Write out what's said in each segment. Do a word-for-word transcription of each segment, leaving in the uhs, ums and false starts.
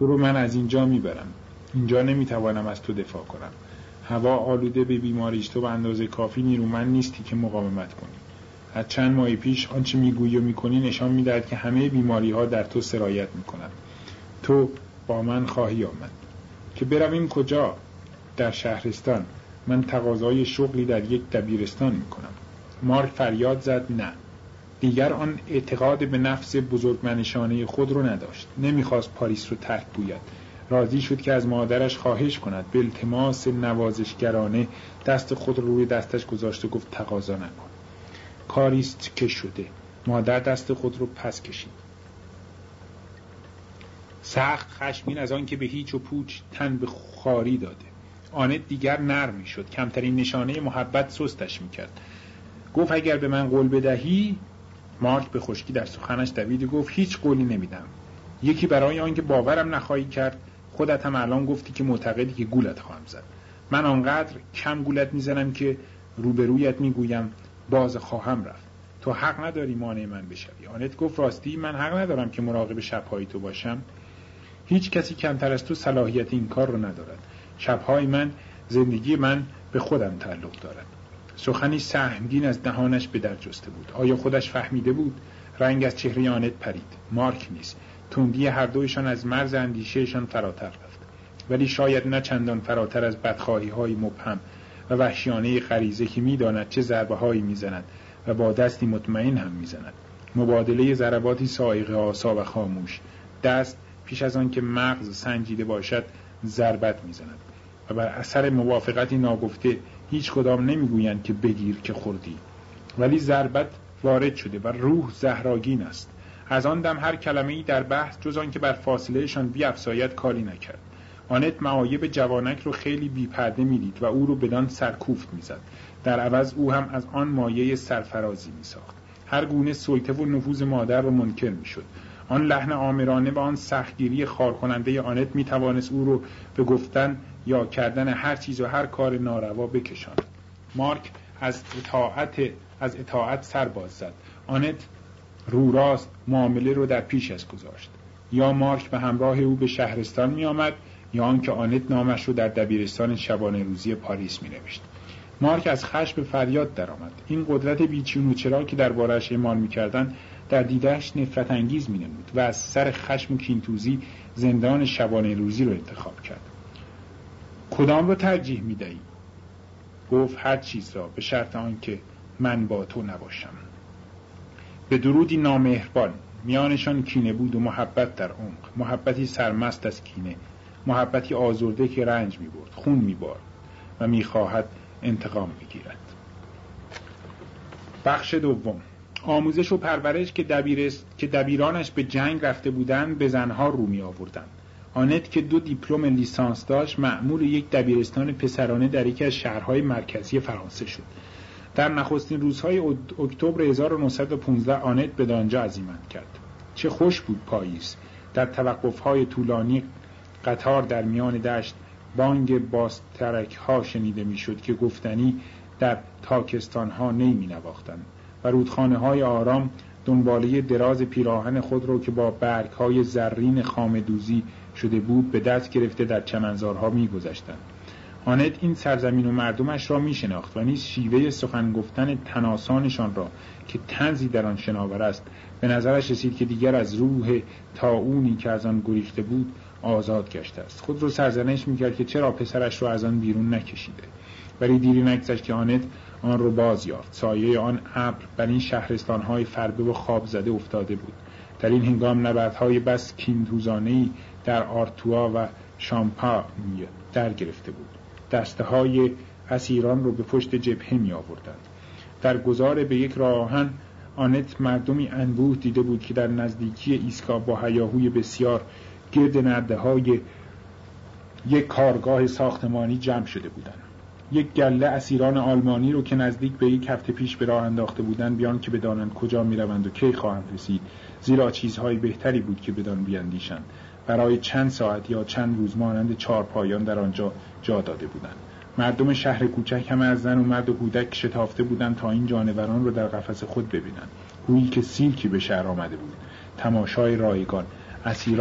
تو رو من از اینجا میبرم. اینجا نمیتوانم از تو دفاع کنم. هوا آلوده به بیماریش، تو به اندازه کافی نیرومند نیستی که مقاومت کنی. از چند ماه پیش آنچه میگویی و میکنی نشان میدهد که همه بیماری ها در تو سرایت میکنند. تو با من خواهی آمد. که برویم کجا؟ در شهرستان. من تقاضای شغلی در یک دبیرستان میکنم. مارک فریاد زد نه. دیگر آن اعتقاد به نفس بزرگمنشانه خود رو نداشت. نمیخواست پاریس رو ترک گوید. راضی شد که از مادرش خواهش کند. به التماس نوازشگرانه دست خود رو روی دستش گذاشت و گفت تقاضا نکن. کاریست که شده. مادر دست خود رو پس کشید. سخت خشمگین از آن که به هیچ و پوچ تن به خاری داده. آنت دیگر نرم می شد. کمترین نشانه محبت سستش می کرد. گفت اگر به من قول بدهی. مارک به خشکی در سخنش دوید و گفت هیچ قولی نمیدم. یکی برای آن که باورم نخواهی کرد. خودت هم الان گفتی که معتقدی که گولت خواهم زد. من آنقدر کم گولت میزنم که روبرویت میگویم باز خواهم رفت. تو حق نداری مانع من بشوی. آنت گفت راستی من حق ندارم که مراقب شبهای تو باشم. هیچ کسی کمتر از تو صلاحیت این کار رو ندارد. شبهای من، زندگی من به خودم تعلق دارد. سخنی سهمگین از دهانش به در جسته بود. آیا خودش فهمیده بود؟ رنگ از چهره آنت پرید. مارک نیست. تندی هر دویشان از مرز اندیشهشان فراتر رفت. ولی شاید نه چندان فراتر از بدخواهی های مبهم و وحشیانه غریزه که می‌داند چه ضربه هایی می‌زند و با دستی مطمئن هم می‌زند. مبادله ضرباتی صاعقه آسا و خاموش. دست پیش از آن که مغز سنجیده باشد ضربت می‌زند و بر اثر موافقتی ناگفته هیچ کدام نمی‌گویند که بگیر که خوردی. ولی ضربت وارد شده و روح زهراگین است. از آن دم هر کلمه‌ای در بحث جز آن که بر فاصلهشان بیفزاید کاری نکرد. آنت معایب جوانک رو خیلی بی‌پرده می‌دید و او رو بدان سرکوفت می‌زد. در عوض او هم از آن مایه سرفرازی می‌ساخت. هر گونه سلطه و نفوذ مادر رو منکر می‌شد. آن لحن آمرانه و آن سختگیری خارکننده آنت می‌توانست او رو به گفتن یا کردن هر چیز و هر کار ناروا بکشاند. مارک از اطاعت از اطاعت سر باز زد. آنت رو راست معامله رو در پیشش گذاشت. یا مارک به همراه او به شهرستان می آمد یا آنکه آنت نامش رو در دبیرستان شبانه روزی پاریس می نوشت. مارک از خشم به فریاد در آمد. این قدرت بیچون و چرا که درباره‌اش اعمال می کردن در دیدهش نفرت انگیز می نمود و از سر خشم و کینتوزی زندان شبانه روزی رو انتخاب کرد. کدام رو ترجیح می دهی؟ گفت هر چیز را به شرط آنکه من با تو نباشم. به درودی نامهربان. میانشان کینه بود و محبت در عمق. محبتی سرمست از کینه. محبتی آزرده که رنج می برد، خون می بارد و می خواهد انتقام بگیرد. بخش دوم. آموزش و پرورش که دبیرست که دبیرانش به جنگ رفته بودند به زنها رو می آوردند. آنت که دو دیپلم لیسانس داشت مأمور یک دبیرستان پسرانه در یکی از شهرهای مرکزی فرانسه شد. در نخستین روزهای اکتبر هزار و نهصد و پانزده آنت به دانجا عزیمت کرد. چه خوش بود پاییز. در توقف‌های طولانی قطار در میان دشت بانگ باسترک‌ها شنیده می‌شد که گفتنی در تاکستان‌ها نمی نواختند و رودخانه‌های آرام دنباله دراز پیراهن خود را که با برگ‌های زرین خامه‌دوزی شده بود به دست گرفته در چمنزارها می‌گذشتند. آنت این سرزمین و مردمش را می‌شناخت و نیز شیوه سخن گفتن تناسانشان را که طنزی در آن شناور است به نظرش رسید که دیگر از روح طاعونی که از آن گریخته بود آزاد گشته است. خود را سرزنش می‌کرد که چرا پسرش را از آن بیرون نکشیده. ولی دیری نگذشت که آنت آن را باز یافت. سایه آن ابر بر این شهرستان‌های فربه و خواب زده افتاده بود. در این هنگام نبردهای بس کین‌روزانه‌ای در آرتوا و شامپانی در گرفته بود. دسته‌های اسیران رو به پشت جبهه می آوردند. در گذار به یک راه آهن آنت مردمی انبوه دیده بود که در نزدیکی ایستگاه با هیاهوی بسیار گرد نرده‌های یک کارگاه ساختمانی جمع شده بودند. یک گله اسیران آلمانی رو که نزدیک به یک هفته پیش به راه انداخته بودند بیان که بدانند کجا می روند و کی خواهند رسید، زیرا چیزهای بهتری بود که بدان بیاندیشند. برای چند ساعت یا چند روز مانند چارپایان در آنجا جا داده بودند. مردم شهر کوچک همه از زن و مرد و کودک شتافته بودند تا این جانوران را در قفس خود ببینند. گویی که سیرکی به شهر آمده بود. تماشای رایگان. اسیران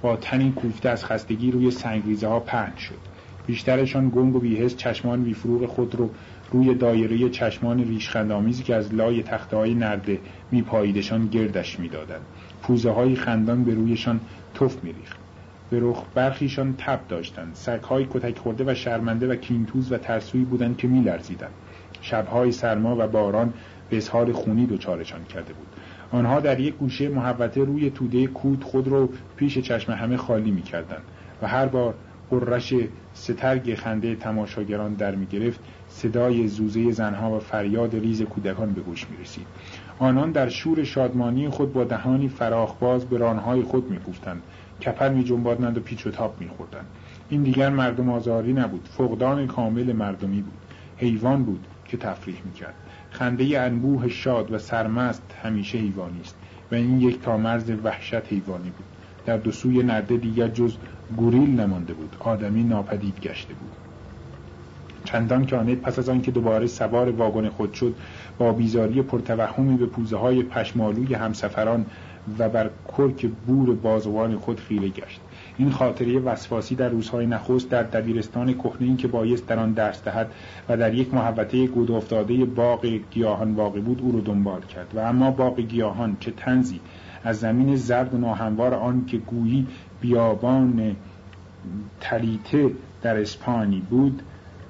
با تنی کوفته از خستگی روی سنگریزه ها پهن شد. بیشترشان گنگ و بی‌حس چشمان بیفروغ خود رو روی دایره چشمان ریشخندآمیزی که از لای تخته‌های نرده میپاییدشان گردش میدادند. پوزه های خندان به رویشان تف میریخت. به رخ برخیشان تب داشتند. سگ‌های کتک خورده و شرمنده و کینتوز و ترسویی بودند که میلرزیدند. شب‌های سرما و باران به اسهال خونی دچارشان کرده بود. آنها در یک گوشه محوطه روی توده کود خود رو پیش چشم همه خالی می‌کردند و هر بار قررش سترگ خنده تماشاگران در می‌گرفت، صدای زوزه زنها و فریاد ریز کودکان به گوش می‌رسید. آنان در شور شادمانی خود با دهانی فراخ باز به رانهای خود می‌کوفتند، کپر می‌جنباندند و پیچ و تاب می‌خوردند. این دیگر مردم آزاری نبود، فقدان کامل مردمی بود. حیوان بود که تفریح می‌کرد. خنده انبوه شاد و سرمست همیشه حیوانی است و این یک تا مرز وحشت حیوانی بود. در دو سوی نرده دیگر جز گوریل نمانده بود. آدمی ناپدید گشته بود. چندان که آنت پس از آن که دوباره سوار واگن خود شد، با بیزاری پرتوهمی به پوزه های پشمالوی همسفران و بر کرک بور بازوان خود خیره گشت. این خاطره وسواسی در روزهای نخست در دبیرستان کهنه‌ای که بایست در آن درس دهد و در یک محوطه گود افتاده باغ گیاهان واقع بود او را دنبال کرد. و اما باغ گیاهان چه طنزی از زمین زرد و ناهموار آن که گویی بیابان تلیته در اسپانی بود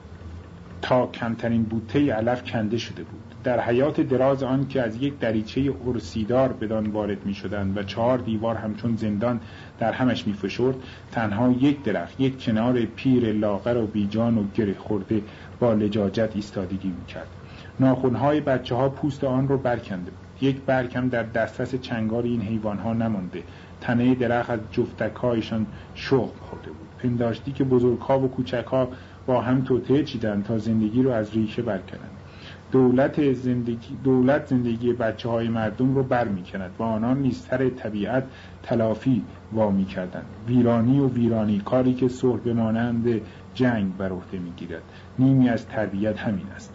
تا کمترین بوته علف کنده شده بود. در حیات دراز آن که از یک دریچه ارسیدار بدان وارد می شدند و چهار دیوار همچون زندان در همش می فشرد، تنها یک درخت، یک کنار پیر لاغر و بیجان و گره خورده با لجاجت ایستادگی می کرد. ناخنهای بچه ها پوست آن رو برکنده بود. یک برگ هم در دسترس چنگال این حیوان ها نمانده. تنه درخت از جفتک‌هایشان شخم خورده بود. پنداشتی که بزرگ‌ها و کوچک‌ها با هم توطئه چیدند تا زندگی رو از ریشه برکنند. دولت زندگی دولت زندگی بچه‌های مردم رو بر می‌کند و آنان نیز سر طبیعت تلافی وامی کردند. ویرانی و ویرانی، کاری که صلح بمانند جنگ بر عهده می‌گیرد. نیمی از تربیت همین است.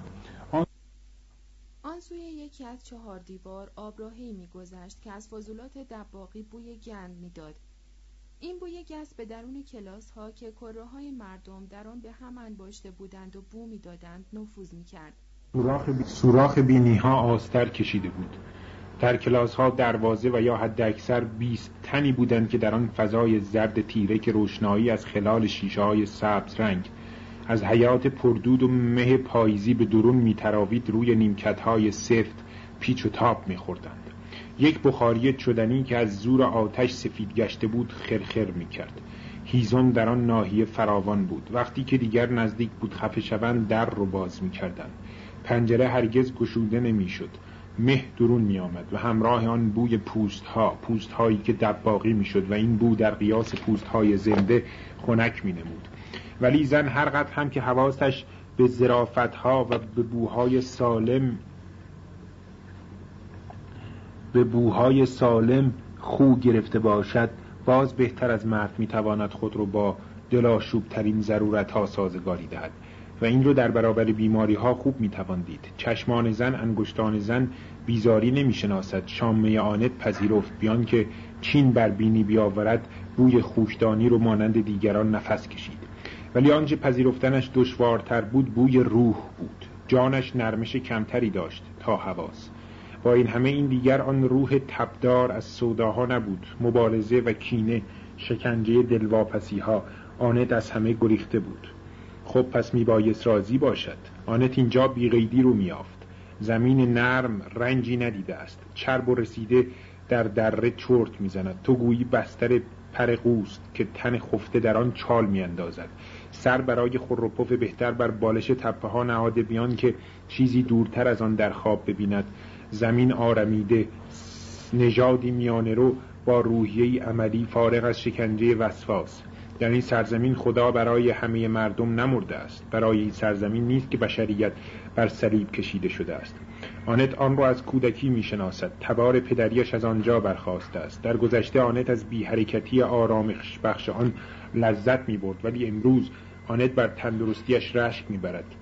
آن سوی یکی از چهار دیوار آبراهی می‌گذشت که از فضولات دباغی بوی گند می‌داد. این بوی گس به درون کلاس ها که کره‌های مردم در آن به هم انباشته بودند و بو می‌دادند نفوذ می‌کرد. سوراخ بی... سوراخ بینی‌ها آستر کشیده بود. در کلاس ها دروازه و یا حد اکثر بیست تنی بودند که در آن فضای زرد تیره که روشنایی از خلال شیشه‌های سبز رنگ از حیات پردود و مه پاییزی به درون می‌تراوید روی نیمکت‌های سفت پیچ و تاب می‌خوردند. یک بخاری چدنی که از زور آتش سفید گشته بود خرخر می‌کرد. هیزم در آن ناحیه فراوان بود. وقتی که دیگر نزدیک بود خفه شوند در رو باز می‌کردند. پنجره هرگز گشوده نمی‌شد. مه درون می‌آمد و همراه آن بوی پوست‌ها، پوست‌هایی که دباغی می‌شد و این بو در قیاس پوست‌های زنده خنک می‌نمود. ولی زن هر قدر هم که حواسش به ظرافت‌ها و به بوهای سالم به بوهای سالم خو گرفته باشد، باز بهتر از مرد میتواند خود رو با دلاشوب ترین ضرورت ها سازگاری دهد و این رو در برابر بیماری ها خوب میتوان دید. چشمان زن، انگشتان زن بیزاری نمیشناسد. شامه آنت پذیرفت بیان که چین بر بینی بیاورد بوی خوشدانی رو مانند دیگران نفس کشید. ولی آنچه پذیرفتنش دشوارتر بود بوی روح بود. جانش نرمش کمتری داشت تا حواس. با این همه این دیگر آن روح تبدار از سوداها نبود. مبارزه و کینه، شکنجه دلواپسی ها. آنت از همه گریخته بود. خب پس میبایست راضی باشد. آنت اینجا بی‌قیدی رو میافت. زمین نرم رنجی ندیده است. چرب و رسیده در دره چرت میزند. تو گویی بستر پر قوست که تن خفته در آن چال میاندازد. سر برای خور و پف بهتر بر بالش تپه ها نهاده بیان که چیزی دورتر از آن در خواب ببیند. زمین آرمیده، نژادی میانه رو با روحیه‌ای عملی فارغ از شکنجه وسواس. در این سرزمین خدا برای همه مردم نمرده است. برای این سرزمین نیست که بشریت بر صلیب کشیده شده است. آنت آن را از کودکی میشناسد. تبار پدریش از آنجا برخاسته است. در گذشته آنت از بی حرکتی آرامش بخش آن لذت میبرد، ولی امروز آنت بر تندرستیش رشک میبرد.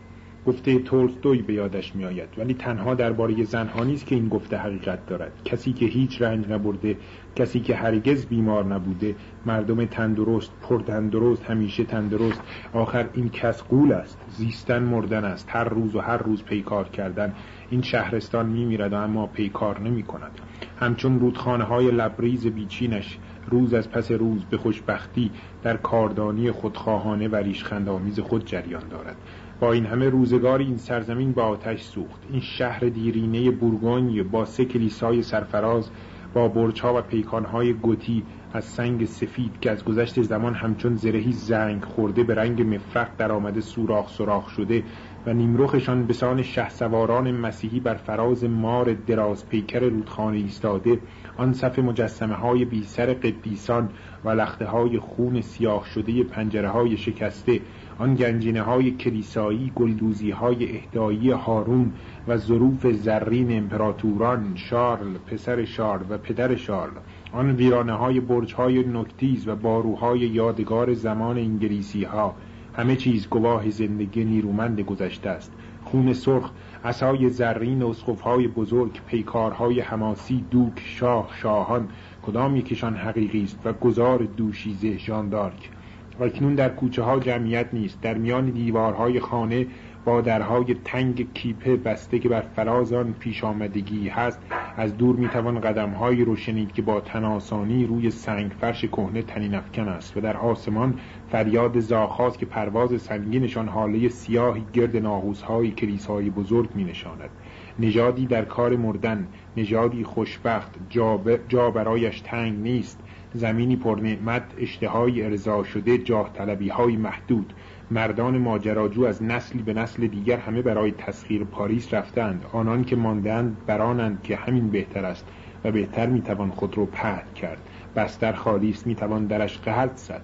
گفته تولستوی به یادش می آید، ولی تنها درباره زنها نیست که این گفته حقیقت دارد. کسی که هیچ رنج نبرده، کسی که هرگز بیمار نبوده، مردم تندرست، پر تندرست، همیشه تندرست، آخر این کس غول است. زیستن مردن است، هر روز و هر روز پیکار کردن. این شهرستان می میرد و اما پیکار نمی کند. همچون رودخانه های لبریز بیچینش روز از پس روز به خوشبختی در کاردانی خودخواهانه و ریشخندآمیز خود جریان دارد. با این همه روزگار این سرزمین با آتش سوخت. این شهر دیرینه بورگونی با سه کلیسای سرفراز، با برج‌ها و پیکان‌های گوتی از سنگ سفید که از گذشت زمان همچون زرهی زنگ خورده به رنگ مفرق در آمده سوراخ سوراخ شده و نیمرخشان به سان شهسواران مسیحی بر فراز مار دراز پیکر رودخانه ایستاده، آن صف مجسمه های بی سر قدیسان و لخته های خون سیاه شده پنجره های شکسته، آن گنجینه های کلیسایی، گلدوزی های اهدایی هارون و ظروف زرین امپراتوران، شارل، پسر شارل و پدر شارل، آن ویرانه های برج های نوکتیز و باروهای یادگار زمان انگلیسی ها، همه چیز گواه زندگی نیرومند گذشته است. خون سرخ، عصای زرین، اسقف‌های بزرگ، پیکارهای حماسی، دوک، شاه، شاهان، کدام یکیشان حقیقی است و گذار دوشیزه ژان دارک. اکنون در کوچه ها جمعیت نیست. در میان دیوارهای خانه با درهای تنگ کیپه بسته که بر فراز آن پیش آمدگی هست، از دور میتوان قدم‌هایی رو شنید که با تناسانی روی سنگ فرش کهنه طنین افکن است و در آسمان فریاد زاغ‌هاست که پرواز سنگینشان حاله سیاهی گرد ناقوس‌های کلیسای بزرگ می‌نشاند. نژادی در کار مردن، نژادی خوشبخت، جا, ب... جا برایش تنگ نیست، زمینی پر نعمت، اشتهای ارضا شده، جاه طلبی های محدود. مردان ماجراجو از نسلی به نسل دیگر همه برای تسخیر پاریس رفتند. آنان که ماندند برانند که همین بهتر است و بهتر میتوان خود رو پهن کرد. بستر خالی است، میتوان درش قحط زد.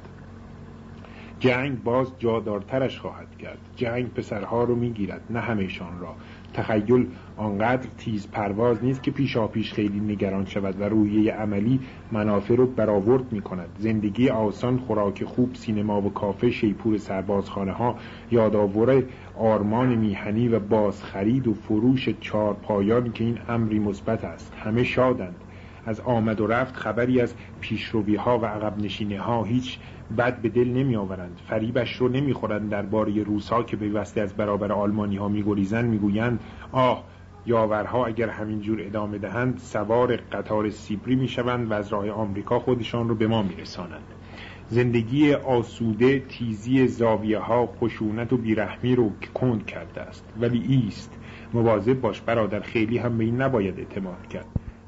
جنگ باز جادارترش خواهد کرد. جنگ پسرها رو میگیرد، نه همهشان را. تخیل آنقدر تیز پرواز نیست که پیشا پیش خیلی نگران شود و رویه عملی منافع رو برآورد می کند. زندگی آسان، خوراک خوب، سینما و کافه، شیپور سربازخانه ها، یادآور آرمان میهنی و بازخرید و فروش چار پایان که این امری مثبت است. همه شادند. از آمد و رفت خبری از پیشروی ها و عقب نشینی ها هیچ بد به دل نمی آورند. فریبش رو نمی خورند. درباره روسا که پیوسته از برابر آلمانی ها می گریزند می گویند آه، یاورها اگر همین جور ادامه دهند سوار قطار سیبری می شوند و از راه آمریکا خودشان رو به ما می رسانند. زندگی آسوده تیزی زاویه ها، خشونت و بیرحمی رو کند کرده است. ولی ایست، مواظب باش برادر، خیلی هم به این نباید اعتماد کرد.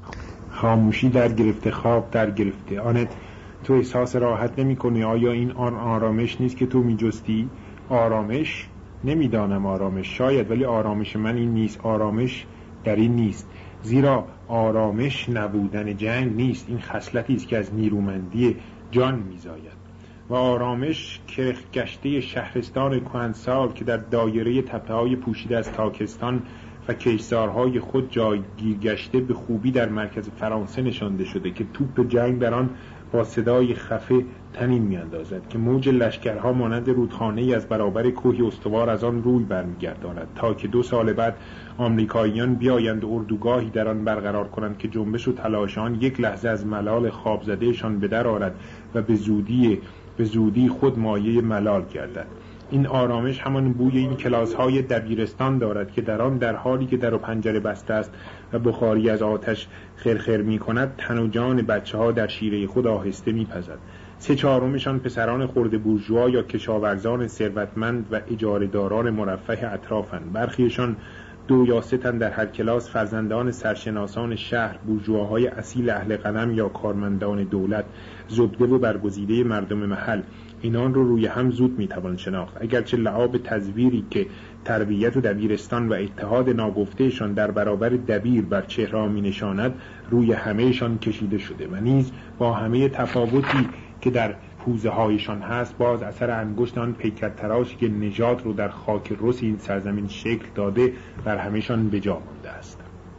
خاموشی در گرفته، خواب در گرفته. آنت، تو احساس راحت نمی کنی؟ آیا این آن آرامش نیست که تو می جستی؟ آرامش؟ نمیدانم آرامش، شاید، ولی آرامش من این نیست. آرامش در این نیست، زیرا آرامش نبودن جنگ نیست. این خصلتی است که از نیرومندی جان می زاید. و آرامش کرخ گشته شهرستان کهنسال که در دایره تپه‌های پوشیده از تاکستان و کشتزارهای خود جایگیر گشته به خوبی در مرکز فرانسه نشانده شده که توپ جنگ در آن با صدای خفه طنین می‌اندازد که موج لشکرها مانند رودخانه‌ای از برابر کوهی استوار از آن روی برمیگرداند تا که دو سال بعد آمریکاییان بیایند و اردوگاهی در آن برقرار کنند که جنبش و تلاش آن یک لحظه از ملال خواب زدهشان به در آرد و به زودی به زودی خود مایه ملال گردد. این آرامش همان بوی این کلاس‌های دبیرستان دارد که در آن در حالی که در و پنجره بسته است و بخاری از آتش خرخر می‌کند، تن و جان بچه‌ها در شیره خود آهسته می‌پزد. سه چهارمشان پسران خرده بورژوا یا کشاورزان ثروتمند و اجاره‌داران مرفه اطرافند. برخیشان دو یا سه تن در هر کلاس فرزندان سرشناسان شهر، بورژواهای اصیل اهل قلم یا کارمندان دولت، زبده و برگزیده مردم محل. اینان رو روی هم زود میتوان شناخت، اگرچه لعاب تزویری که تربیت و دبیرستان و اتحاد ناگفتهشان در برابر دبیر بر چهره می نشاند روی همهشان کشیده شده و نیز با همه تفاوتی که در پوزه هایشان هست باز اثر انگشت آن پیکر تراشی که نژاد رو در خاک رس این سرزمین شکل داده بر همهشان به جا مانده است.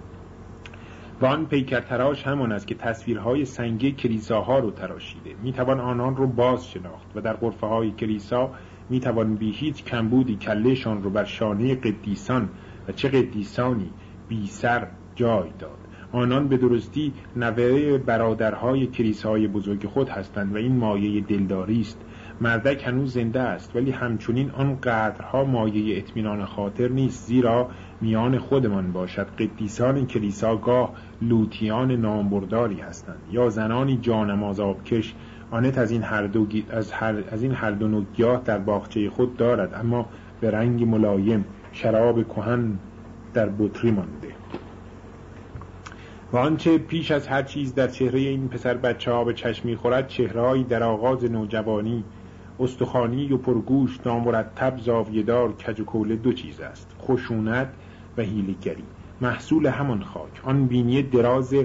و آن پیکر تراش همان است که تصویرهای سنگی کلیساها رو تراشیده. میتوان آنان رو باز شناخت و در غرفه های کلیسا میتوان بی هیچ کمبودی کلهشان رو بر شانه قدیسان و چه قدیسانی بی سر جای داد. آنان به درستی نوه برادرهای کلیسای بزرگ خود هستند و این مایه دلداری است. مردک هنوز زنده است، ولی همچنین آن قدرها مایه اطمینان خاطر نیست، زیرا میان خودمان باشد قدیسان کلیسا گاه لوتیان نامبرداری هستند یا زنانی جانماز آبکش. آنت از این هر دو از هر از این هر دو نوع گیاه در باغچه خود دارد، اما به رنگ ملایم، شراب کهن در بطری مانده. و آنچه پیش از هر چیز در چهره این پسر بچه ها به چشم می‌خورد، چهره‌ای در آغاز نوجوانی، استخوانی و پرگوش، نامرتب، زاویه‌دار، کج و کوله دو چیز است: خشونت و حیله‌گری، محصول همان خاک. آن بینی دراز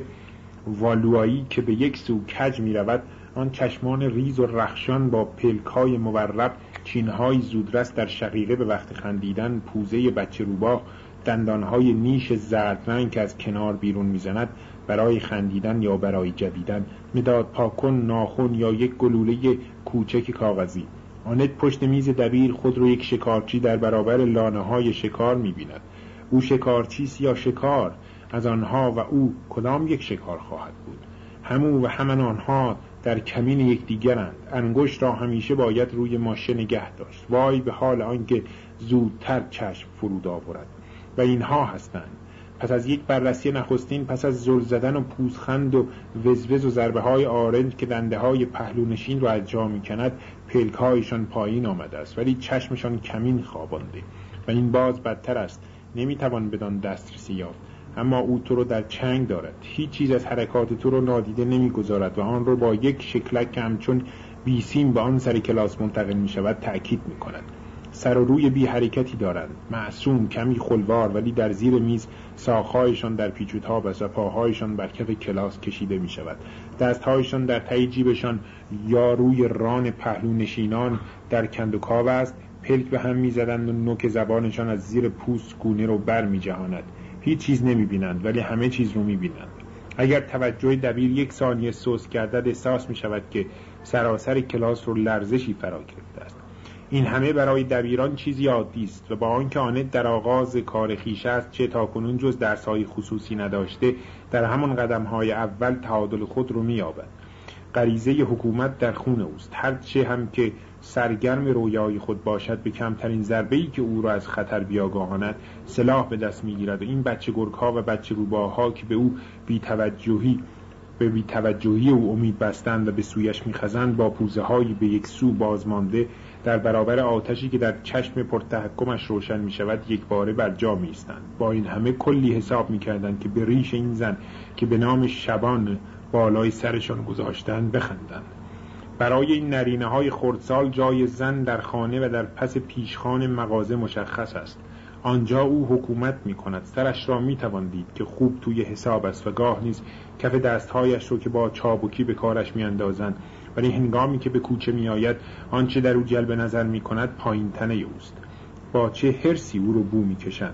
والوایی که به یک سو کج می‌رود، آن چشمان ریز و رخشان با پلک‌های مورب، چین‌های زودرس در شقیقه به وقت خندیدن، پوزه بچه روباه، دندانهای نیش زرد رنگ که از کنار بیرون میزند برای خندیدن یا برای جویدن، مداد پاکن، ناخن یا یک گلوله کوچک کاغذی. آنت پشت میز دبیر خود رو یک شکارچی در برابر لانه های شکار میبیند. او شکارچیست یا شکار؟ از آنها و او کدام یک شکار خواهد بود؟ همو و همان آنها در کمین یکدیگرند. انگشت را همیشه باید روی ماشه نگه داشت. وای به حال آنکه زودتر چشم فرود آورد. و اینها هستند. پس از یک بررسی نخستین، پس از زل زدن و پوزخند و وزوز و ضربه های آرنج که دنده های پهلونشین را از جا می کند، پلک هایشان پایین آمده است، ولی چشمشان کمین خوابانده. و این باز بدتر است، نمی توان بدان دسترسی یافت. اما او تو رو در چنگ دارد، هیچ چیز از حرکات تو رو نادیده نمی گذارد و آن رو با یک شکلک که همچون بیسیم به آن سر کلاس منتقل می شود تأکید می کند. سر و روی بی حرکتی دارند، معصوم، کمی خلوار، ولی در زیر میز ساق‌هایشان در پیچ و تاب است و پاهایشان بر کف کلاس کشیده می شود. دستهایشان در ته جیبشان یا روی ران پهلو نشینان در کندوکاو است. پلک به هم می زدند و نوک زبانشان از زیر پوست گونه رو بر می جهاند. هیچ چیز نمی بینند، ولی همه چیز رو می بینند. اگر توجه دبیر یک ثانیه سست گردد، احساس می شود که سراسر کلاس رو لرزشی فرا گرفته است. این همه برای دبیران چیزی عادی است و با آنکه آنت در آغاز کار خویش است، چه تاکنون جز درس‌های خصوصی نداشته، در همان قدم‌های اول تعادل خود رو می‌یابد. غریزه حکومت در خون اوست. هر چه هم که سرگرم رویای خود باشد، به کمترین ضربه‌ای که او را از خطر بیاگاهاند سلاح به دست می‌گیرد و این بچه گرگ‌ها و بچه روباه‌ها که به او بی‌توجهی به بی‌توجهی او امید بستند و به سویش می‌خزند، با پوزه‌هایی به یک سو بازمانده در برابر آتشی که در چشم پرتحکمش روشن می شود یک باره بر جا می ایستند. با این همه کلی حساب می کردند که به ریش این زن که به نام شبان بالای سرشان گذاشتند بخندند. برای این نرینه های خردسال جای زن در خانه و در پس پیشخان مغازه مشخص است. آنجا او حکومت می کند. سرش را می توان دید که خوب توی حساب است و گاه نیز کف دستهایش رو که با چابکی به کارش می اندازند، ولی هنگامی که به کوچه می آید آنچه در او جلب نظر می کند پایین تنه اوست. با چه حرصی او رو بو می کشند.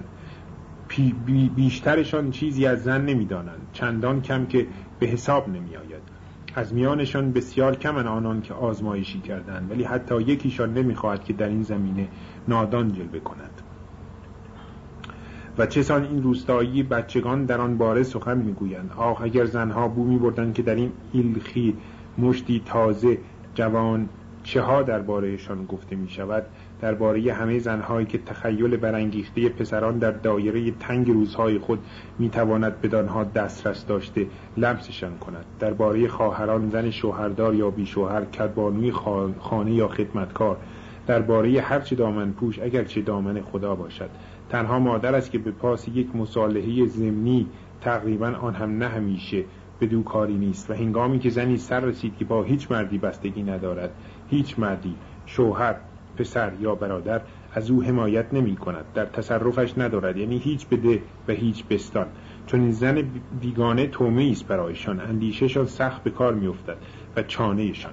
بی بیشترشان چیزی از زن نمی دانند، چندان کم که به حساب نمی آید. از میانشان بسیار کمن آنان که آزمایشی کردند، ولی حتی یکیشان نمی خواهد که در این زمینه نادان جلوه کند. و چسان این روستایی بچگان در آن باره سخن میگویند. آخ اگر زنها بو می‌بردند که در این ایلخی مشتی تازه جوان چه ها دربارهشان گفته می شود، درباره همه زنهایی که تخیل برانگیخته پسران در دایره تنگ روزهای خود می تواند بدانها دسترس داشته لمسشان کند، درباره خواهران، زن شوهردار یا بی شوهر، کدبانوی خانه یا خدمتکار، درباره هر چه دامن پوش اگر چه دامن خدا باشد. تنها مادر است که به پاس یک مصالحه ضمنی، تقریبا آن هم نه همیشه، بدو کاری نیست. و هنگامی که زنی سر رسید که با هیچ مردی بستگی ندارد، هیچ مردی، شوهر، پسر یا برادر، از او حمایت نمی کند، در تصرفش ندارد، یعنی هیچ بده و هیچ بستان، چون این زن بیگانه طعمه است برایشان، اندیششان سخت به کار می افتد و چانهشان.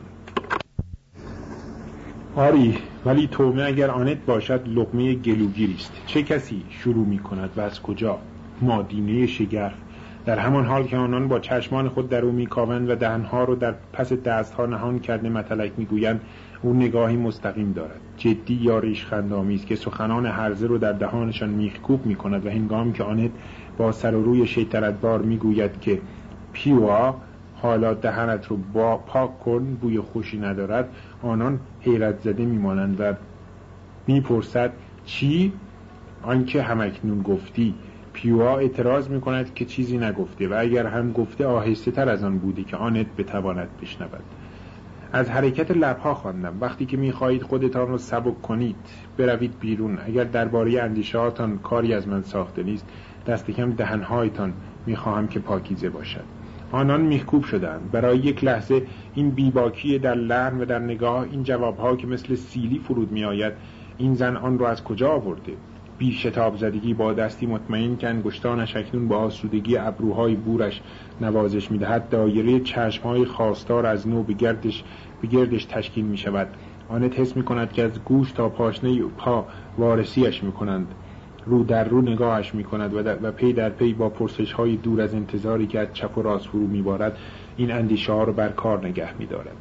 آری، ولی طعمه اگر آنت باشد لقمه گلوگیری است. چه کسی شروع می کند و از کجا؟ مادینه شگرف در همان حال که آنان با چشمان خود در او میکاوند و دهنها رو در پس دستها نهان کرده متلک میگویند، او نگاهی مستقیم دارد، جدی یا ریشخندآمیز که سخنان هرزه رو در دهانشان میخکوب میکند و هنگامی که آنت با سر و روی شیطنت‌بار میگوید که پیوا حالا دهنت رو با پاک کن، بوی خوشی ندارد، آنان حیرت زده میمانند و میپرسد چی؟ آنکه همکنون گفتی. پیوا اعتراض میکند که چیزی نگفته و اگر هم گفته آهسته تر از آن بوده که آنت بتواند بشنود. از حرکت لبها خواندم. وقتی که میخواهید خودتان رو سبک کنید بروید بیرون. اگر درباره اندیشه‌هاتان کاری از من ساخته نیست، دست کم دهنهایتان میخواهم که پاکیزه باشد. آنان میخکوب شدند. برای یک لحظه این بیباکی در لحن و در نگاه، این جوابها که مثل سیلی فرود میآید، این زن آن رو از کجا آورده؟ بی شتاب زدگی با دستی مطمئن که انگشتانش اکنون با آسودگی ابروهای بورش نوازش میدهد، دایره چشمهای خواستار از نو به گردش به گردش تشکیل می شود. آنت حس می کند که از گوش تا پاشنه پا وارسیش می کنند، رو در رو نگاهش می کند و, و پی در پی با پرسش های دور از انتظاری که از چپ و راست فرو می بارد این اندیشه ها رو بر کار نگه می دارد.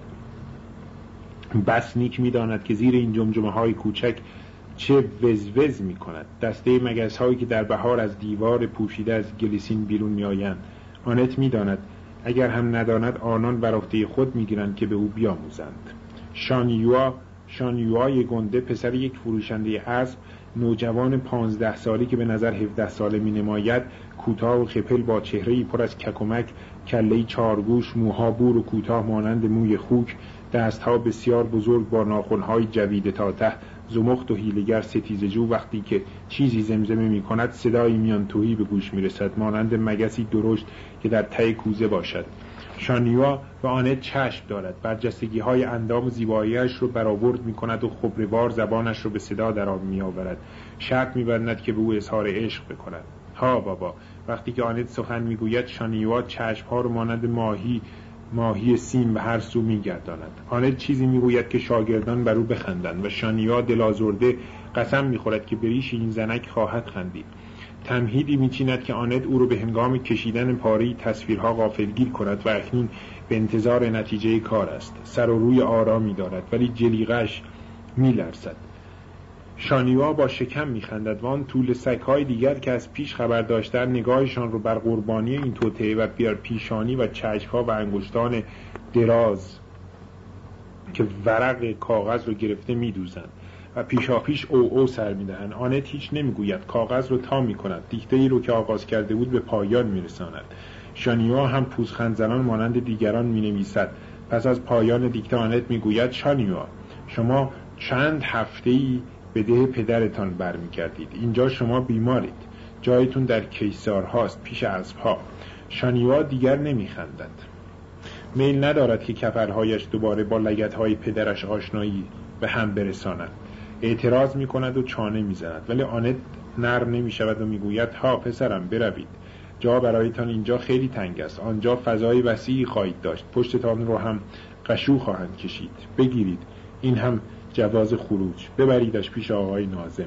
بس نیک می داند که زیر این جمجمه های کوچک چه وزوز می کند. دسته مگس هایی که در بهار از دیوار پوشیده از گلیسین بیرون می آیند. آنت می داند اگر هم نداند آنان بر عهده خود می گیرند که به او بیاموزند. شانیوا شانیوای گنده، پسر یک فروشنده اسب، نوجوان پانزده سالی که به نظر هفده ساله می نماید، کوتاه و خپل با چهره‌ای پر از ککمک، کله‌ای چارگوش، موها بور و کوتاه مانند موی خوک، دستها بسیار بزرگ با ناخن‌های جویده تا ته، زمخت و حیله‌گر ستیزجو، وقتی که چیزی زمزمه می کند صدایی میان تویی به گوش می رسد، مانند مگسی درشت که در ته کوزه باشد. شانیوا به آنت چشم دارد، برجستگی های اندام و زیباییش رو برآورد می کند و خبره‌وار زبانش رو به صدا در آن می آورد. شرط می بندد که به او اظهار عشق بکند. ها بابا، وقتی که آنت سخن می گوید شانیوا چشم ها رو مانند ماهی ماهی سیم به هر سو می گرداند. آنت چیزی می گوید که شاگردان بر او بخندند و شانیوا دلازرده قسم می خورد که به ریش این زنک خواهد خندید. تمهیدی میچیند که آنت او رو به هنگام کشیدن پاره تصویرها غافلگیر کند و اکنون به انتظار نتیجه کار است. سر و روی آرامی دارد ولی جلیقه‌اش میلرزد. شانیوا با شکم میخندد و آن طول سگ‌های دیگر که از پیش خبر داشتن نگاهشان رو بر قربانی این توطئه و بر پیشانی و چشم‌ها و انگشتان دراز که ورق کاغذ رو گرفته میدوزند و پیشا پیش او او سر میدهند. آنت هیچ نمیگوید، کاغذ رو تا میکند، دیکته ای رو که آغاز کرده بود به پایان میرساند. شانیوا هم پوزخند زنان مانند دیگران مینویسد. پس از پایان دیکته آنت میگوید شانیوا شما چند هفته‌ای به ده پدرتان برمیگردید. اینجا شما بیمارید، جایتون در کیسار هاست، پیش اسب‌ها. شانیوا دیگر نمیخندد. میل ندارد که کفرهایش دوباره با لگدهای پدرش آشنایی به هم برساند. اعتراض می کند و چانه می زند، ولی آنت نرم نمی شود و می گوید ها پسرم بروید، جا برایتان اینجا خیلی تنگ است، آنجا فضای وسیعی خواهید داشت، پشتتان رو هم قشو خواهند کشید، بگیرید این هم جواز خروج، ببریدش پیش آقای ناظم.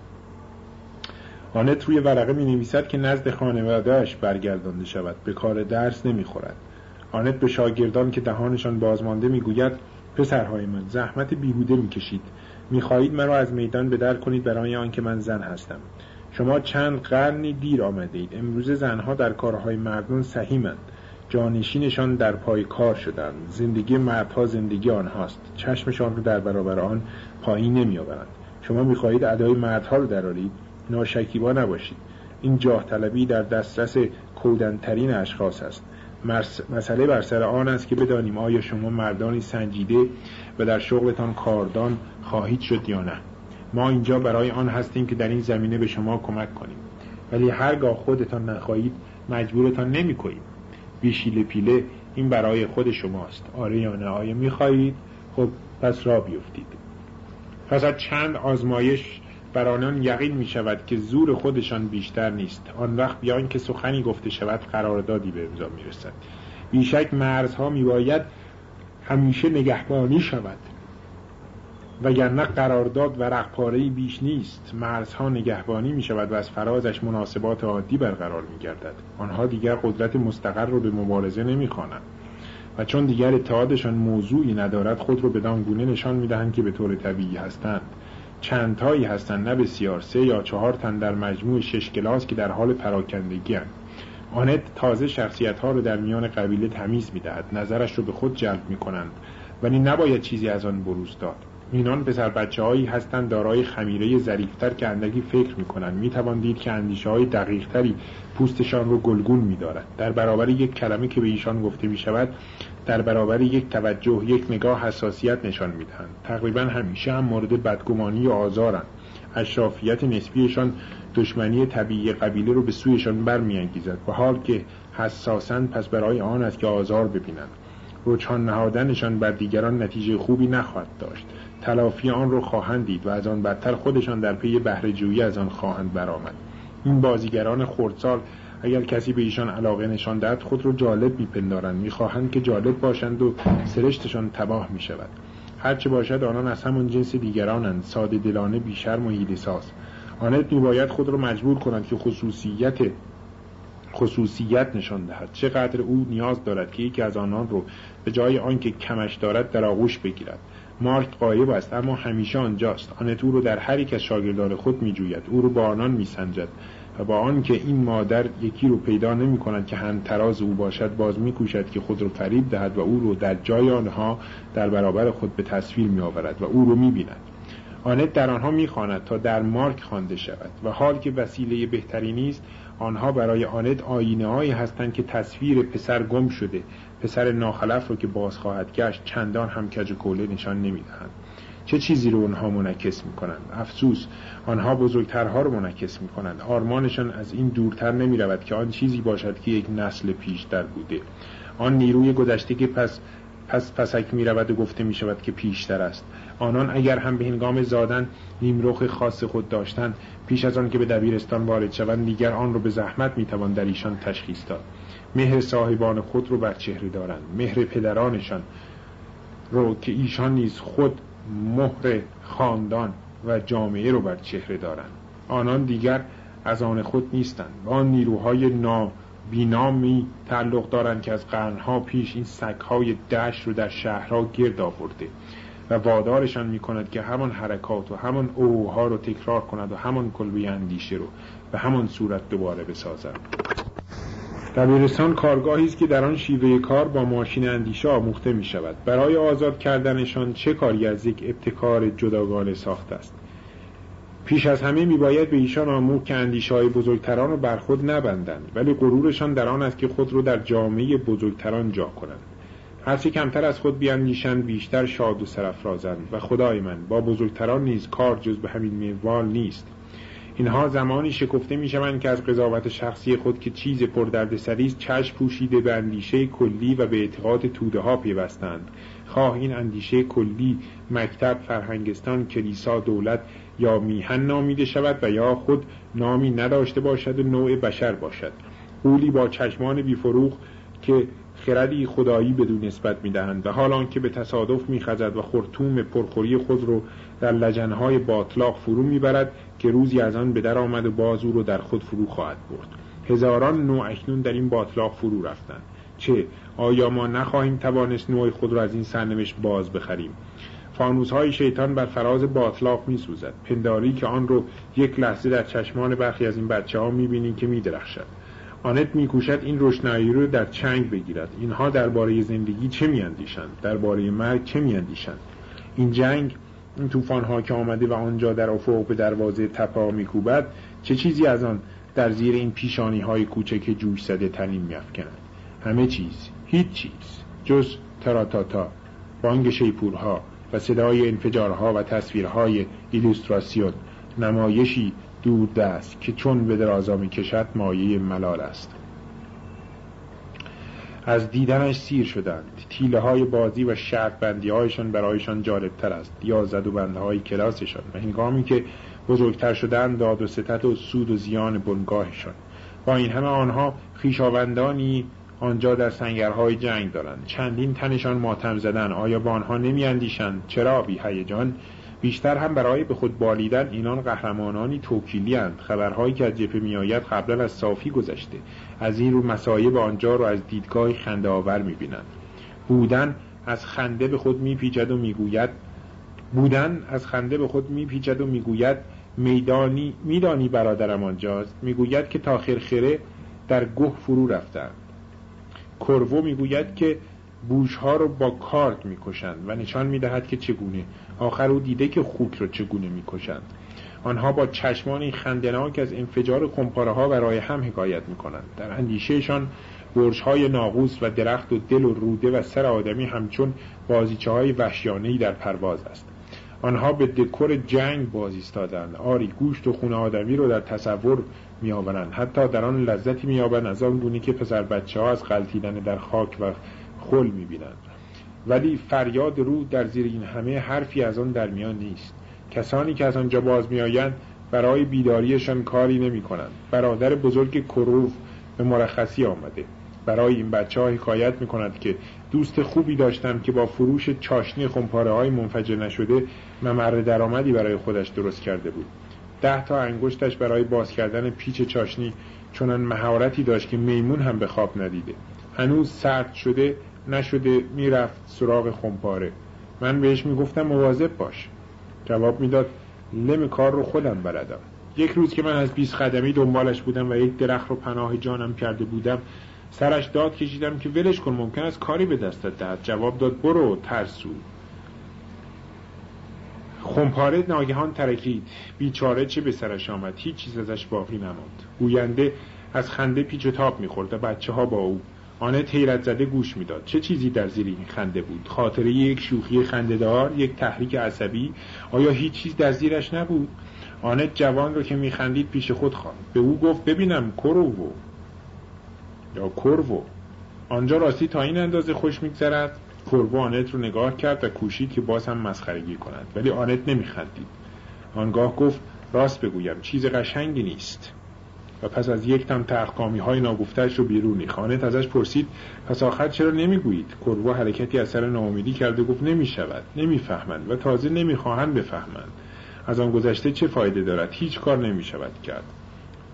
آنت روی ورقه می نویسد که نزد خانواده‌اش برگردانده شود، به کار درس نمی خورد. آنت به شاگردان که دهانشان بازمانده می گوید پسرهای من زحمت بیهوده می کشید، می خواهید مرا از میدان بدر کنید برای آنکه من زن هستم. شما چند قرنی دیر آمده اید. امروز زنها در کارهای مردان سهیمند، جانشینشان در پای کار شدند، زندگی مردها زندگی آنهاست، چشمشان رو در برابر آن پایین نمی آورند. شما می خواهید ادای مردها رو درآرید؟ ناشکیبا نباشید، این جاه طلبی در دسترس کودنترین اشخاص است. مسئله بر سر آن است که بدانیم آیا شما مردانی سنجیده و در شغلتان کاردان خواهید شد یا نه. ما اینجا برای آن هستیم که در این زمینه به شما کمک کنیم، ولی هرگاه خودتان نخواهید مجبورتان نمی کنیم. بیشیله پیله این برای خود شماست. آره یا نه؟ آیا می خواهید؟ خب پس را بیفتید. پس از چند آزمایش بر آنان یقین می شود که زور خودشان بیشتر نیست. آن وقت بیان که سخنی گفته شود قراردادی به امضا می رسد. بیشک مرزها می باید همیشه نگهبانی شود. وگرنه قرارداد ورق‌پاره‌ای بیش نیست. مرزها نگهبانی می شود و از فرازش مناسبات عادی برقرار می گردد. آنها دیگر قدرت مستقر رو به مبارزه نمی خوانند و چون دیگر اتحادشان موضوعی ندارد خود رو بدان گونه نشان می دهند که به طور طبیعی هستند. چندتایی هستند، نه بسیار، سه یا چهار تن در مجموع شش کلاس که در حال پراکندگی هستند. آنت تازه شخصیت‌ها رو در میان قبیله تمیز می دهد. نظرش رو به خود جلب می کنند ولی نباید چیزی از آن بروز داد. اینان پسر بچه‌هایی هستند دارای خمیره ظریف‌تر که اندکی فکر می‌کنند. می‌توان دید که اندیشه‌های دقیق‌تری پوستشان رو گلگون می‌دارد. در برابر یک کلمه که به ایشان گفته می‌شود، در برابر یک توجه، یک نگاه حساسیت نشان می‌دهند. تقریباً همیشه هم مورد بدگمانی و آزارند. اشرافیت نسبیشان دشمنی طبیعی قبیله رو به سویشان برمی‌انگیزد و حال که حساسند پس برای آن است که آزار ببینند. رجحان نهادنشان بر دیگران نتیجه خوبی نخواهد داشت. تلافی آن رو خواهند دید و از آن بدتر خودشان در پی بهره‌جویی از آن خواهند برآمد. این بازیگران خردسال اگر کسی به ایشان علاقه نشان دهد خود رو جالب می‌پندارند، می‌خواهند که جالب باشند و سرشتشان تباه می‌شود. هرچه باشد آنان از همان جنس دیگرانند، ساده دلانه، بیشرم و حیله‌ساز. آنت می‌باید خود را مجبور کند که خصوصیت خصوصیت نشان دهد. چقدر او نیاز دارد که یکی از آنان رو به جای آنکه کمش دارد در آغوش بگیرد. مارک غایب است اما همیشه آنجاست. آنت او رو در هر یک از شاگردان خود می‌جوید، او رو با آنان می‌سنجد و با آنکه این مادر یکی رو پیدا نمی‌کند که همتراز او باشد، باز می‌کوشد که خود رو فریب دهد و او رو در جای آنها در برابر خود به تصویر می‌آورد و او رو می‌بیند. آنت در آنها می‌خواند تا در مارک خوانده شود و حال که وسیله بهتری نیست، آنها برای آنت آینه‌هایی هستند که تصویر پسر گم شده، پسر ناخلف رو که باز خواهد گشت چندان هم کج و کوله نشان نمی‌دهند. چه چیزی رو آنها منعکس می‌کنند؟ افسوس، آنها بزرگترها رو منعکس می‌کنند. آرمانشان از این دورتر نمی‌رود که آن چیزی باشد که یک نسل پیشتر بوده. آن نیروی گذشته که پس پس پسک می رود و گفته می شود که پیشتر است. آنان اگر هم به هنگام زادن نیمرخ خاص خود داشتند، پیش از آن که به دبیرستان وارد شوند دیگر آن رو به زحمت می توان در ایشان تشخیص داد. مهر صاحبان خود رو بر چهره دارند، مهر پدرانشان رو که ایشان نیز خود مهر خاندان و جامعه رو بر چهره دارند. آنان دیگر از آن خود نیستند. آن نیروهای نا بینامی تعلق دارند که از قرنها پیش این سگ‌های دشت رو در شهرها گرد آورده و وادارشان می‌کند که همان حرکات و همان اوها رو تکرار کند و همان کلبه اندیشه رو به همان صورت دوباره بسازند. دبیرستان کارگاهی است که در آن شیوه کار با ماشین اندیشه آموخته می‌شود. برای آزاد کردنشان چه کاری از یک ابتکار جداگانه ساخته است. پیش از همه میباید به ایشان آموخت که اندیشه‌های بزرگتران رو بر خود نبندند، ولی غرورشان در آن است که خود رو در جامعه بزرگتران جا کنند. هرچه کمتر از خود بیاندیشند بیشتر شاد و سرافرازند و خدای من با بزرگتران نیز کار جز به همین منوال نیست. اینها زمانی شکفته میشوند که از قضاوت شخصی خود که چیز پردردسری است چشم پوشیده به اندیشه کلی و به اعتقاد توده ها پیوستند. خواه این اندیشه کلی مکتب، فرهنگستان، کلیسا، دولت یا میهن نامیده شود و یا خود نامی نداشته باشد و نوع بشر باشد. غولی با چشمان بیفروغ که خردی خدایی بدون نسبت میدهند و حال آن که به تصادف میخزد و خرطوم پرخوری خود رو در لجنهای باطلاق فرو میبرد که روزی از آن به در آمد و باز او رو در خود فرو خواهد برد. هزاران نوع اکنون در این باطلاق فرو رفتند. چه آیا ما نخواهیم توانست نوع خود را از این سرنوشت باز بخریم؟ فانوس‌های شیطان بر فراز باطلاق می‌سوزد، پنداری که آن رو یک لحظه در چشمان برخی از این بچه‌ها می‌بینیم که می‌درخشد. آنت می‌کوشد این روشنایی رو در چنگ بگیرد. اینها درباره زندگی چه می‌اندیشند؟ درباره مرگ چه می‌اندیشند؟ این جنگ، این طوفان‌ها که آمده و آنجا در افق به دروازه تپه‌ها می‌کوبد، چه چیزی از آن در زیر این پیشانی‌های کوچک جوش زده تنین می‌افکند؟ همه چیز، هیچ چیز جز تراتاتا، بانگ شیپورها و صدای انفجارها و تصویرهای ایلوستراسیون، نمایشی دور دست که چون به درازا می کشد مایه ملال است. از دیدنش سیر شدند. تیله های بازی و شرط بندی هایشان برایشان جالبتر است یا زد و بنده های کلاسشان و هنگامی که بزرگتر شدند داد و ستد و سود و زیان بنگاهشان. با این همه آنها خویشاوندانی آنجا در سنگرهای جنگ دارند. چندین تنشان ماتم زدن. آیا با آنها نمی اندیشند؟ چرا بی هیجان؟ بیشتر هم برای به خود بالیدن اینان قهرمانانی توکیلی اند. خبرهایی که از جبهه میآید قبلا از صافی گذشته، از این رو مصایب آنجا رو از دیدگاه خنده آور میبینند. بودن از خنده به خود میپیچد و میگوید بودن از خنده به خود میپیچد و میگوید میدانی میدانی برادرم آنجاست. میگوید که تا خرخره در گه فرو رفتند. کرو میگوید که بوشها رو با کارد میکشند و نشان میدهد که چگونه. آخر او دیده که خوک رو چگونه میکشند. آنها با چشمانی خندناک از انفجار خمپاره ها برای هم حکایت میکنند. در اندیشهشان برج های ناقوس و درخت و دل و روده و سر آدمی همچون بازیچه های وحشیانه‌ای در پرواز است. آنها به دکور جنگ باز ایستادند. آری گوشت و خون آدمی رو در تصور میآورند. حتی در آن لذتی مییابند از آن گونه که پسر بچه ها از غلطیدن در خاک و خل میبینند. ولی فریاد رو در زیر این همه حرفی از آن در میان نیست. کسانی که از آنجا باز میآیند برای بیداریشان کاری نمی کنند. برادر بزرگ کروف به مرخصی آمده. برای این بچه ها حکایت می کند که دوست خوبی داشتم که با فروش چاشنی خمپاره های منفجر نشده ممر درآمدی برای خودش درست کرده بود. ده تا انگشتش برای باز کردن پیچ چاشنی چنان مهارتی داشت که میمون هم به خواب ندیده. هنوز سرد شده نشده میرفت سراغ خمپاره. من بهش میگفتم مواظب باش. جواب میداد لم کار رو خودم بلدم. یک روز که من از بیست قدمی دنبالش بودم و یک درخت رو پناه جانم کرده بودم، سرش داد کشیدم که ولش کن، ممکن است کاری به دستت دهد. جواب داد برو ترسو. خمپاره ناگهان ترکید. بیچاره چه به سرش آمد؟ هیچ چیز ازش باقی نماند. گوینده از خنده پیچ و تاب می‌خورد و بچه ها با او. آنت حیرت زده گوش میداد. چه چیزی در زیر این خنده بود؟ خاطره یک شوخی خنده‌دار، یک تحریک عصبی؟ آیا هیچ چیز در زیرش نبود؟ آنت جوان رو که میخندید پیش خود خواند. به او گفت ببینم کرو یا کرو، آنجا راستی تا این اندازه خوش میگذرد؟ کرو آنت رو نگاه کرد و کوشید که باز هم مسخرگی کند، ولی آنت نمیخندید. آنگاه گفت راست بگویم چیز قشنگی نیست. و پس از یک تم تحقامی های ناگفته‌اش رو بیرون ریخت. آنت ازش پرسید پس آخر چرا نمیگویید؟ کرو حرکتی از سر ناامیدی کرده گفت نمیشود، نمیفهمند و تازه نمیخواهند بفهمند. از آن گذشته چه فایده دارد؟ هیچ کار نمیشود کرد.